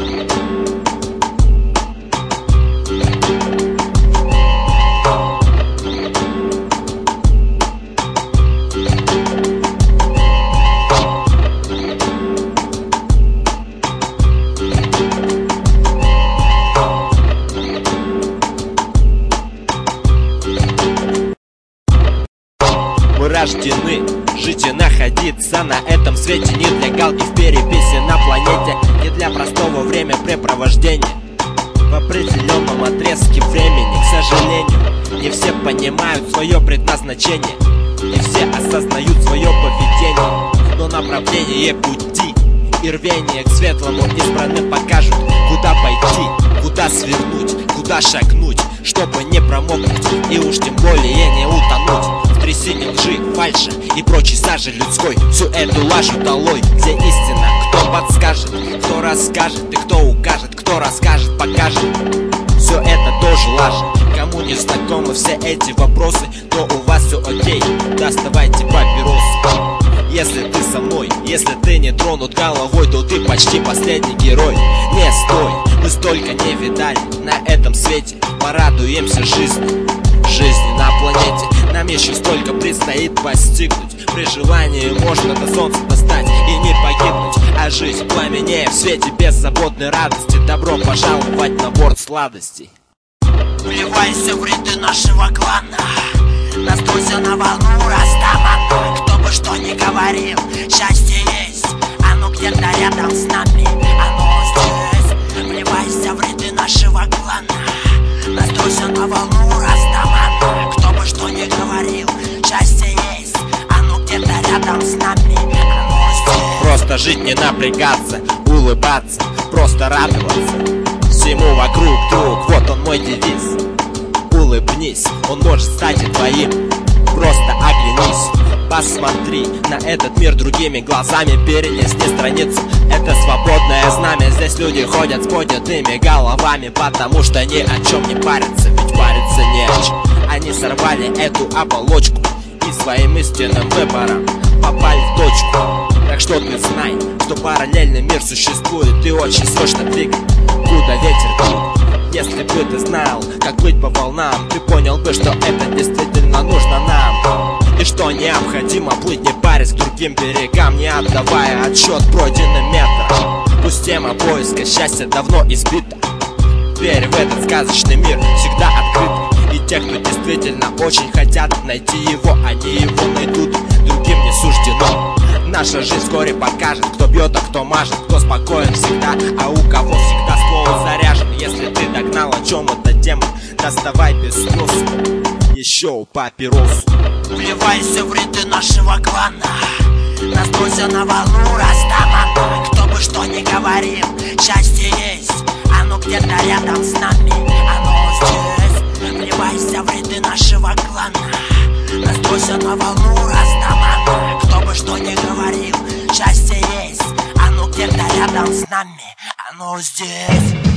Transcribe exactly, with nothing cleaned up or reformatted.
Мы рождены жить и находиться на этом свете, не для галки в переписи на планете, не для простого времяпрепровождения в определенном отрезке времени. К сожалению, не все понимают свое предназначение, не все осознают свое поведение, но направление пути и рвение к светлому избранным покажут, куда пойти, куда свернуть, куда шагнуть, чтобы не промокнуть и уж тем более не утонуть в трясине лжи, фальши и прочей сажи людской. Всю эту лажу долой, где истина, кто подскажет, кто расскажет и кто укажет, кто расскажет, покажет. Все это тоже лажа. Кому не знакомы все эти вопросы, то у вас все окей, доставайте папиросы. Если ты со мной, если ты не тронут головой, то ты почти последний герой. Не стой, мы столько не видали на этом свете, порадуемся жизни, жизни на планете. Нам еще столько предстоит постигнуть, при желании можно до солнца достать и не погибнуть, а жизнь пламенея в свете беззаботной радости. Добро пожаловать на борт сладостей. Вливайся в ряды нашего клана, настройся на волну Растамана. Кто бы что ни говорил, счастье есть, оно где-то рядом с нами, оно здесь. Вливайся в ряды нашего клана, настройся на волну Растамана. Кто бы что ни говорил, счастье есть, оно где-то рядом с нами, оно здесь. Просто жить, не напрягаться, улыбаться, просто радоваться всему вокруг, друг, вот он мой девиз. Улыбнись, он может стать и твоим. Просто оглянись, посмотри на этот мир другими глазами, перелистни страницу, это свободное знамя. Здесь люди ходят с поднятыми головами, потому что ни о чем не парятся, ведь париться не о чем. Они сорвали эту оболочку и своим истинным выбором попали в точку. Так что ты знай, что параллельный мир существует и очень срочно двигай, куда ветер дует. Если бы ты знал, как плыть по волнам, ты понял бы, что это действительно нужно нам, и что необходимо плыть, не парясь к другим берегам, не отдавая отчет пройденным метрам. Пусть тема поиска счастья давно избита, дверь в этот сказочный мир всегда открыта, и те, кто действительно очень хотят найти его, они его найдут, другим не суждено. Наша жизнь вскоре покажет, кто бьет, а кто мажет, кто спокоен всегда, а у кого всегда ствол заряжен. Если ты догнал, о чем эта тема, доставай без спроса еще папиросу. Вливайся в ряды нашего клана, настройся на волну Растамана. Кто бы что ни говорил, счастье есть, оно где-то рядом с нами, оно здесь. Вливайся в ряды нашего клана, настройся на волну Растамана. Кто бы что ни говорил, счастье есть, оно где-то рядом с нами, оно здесь.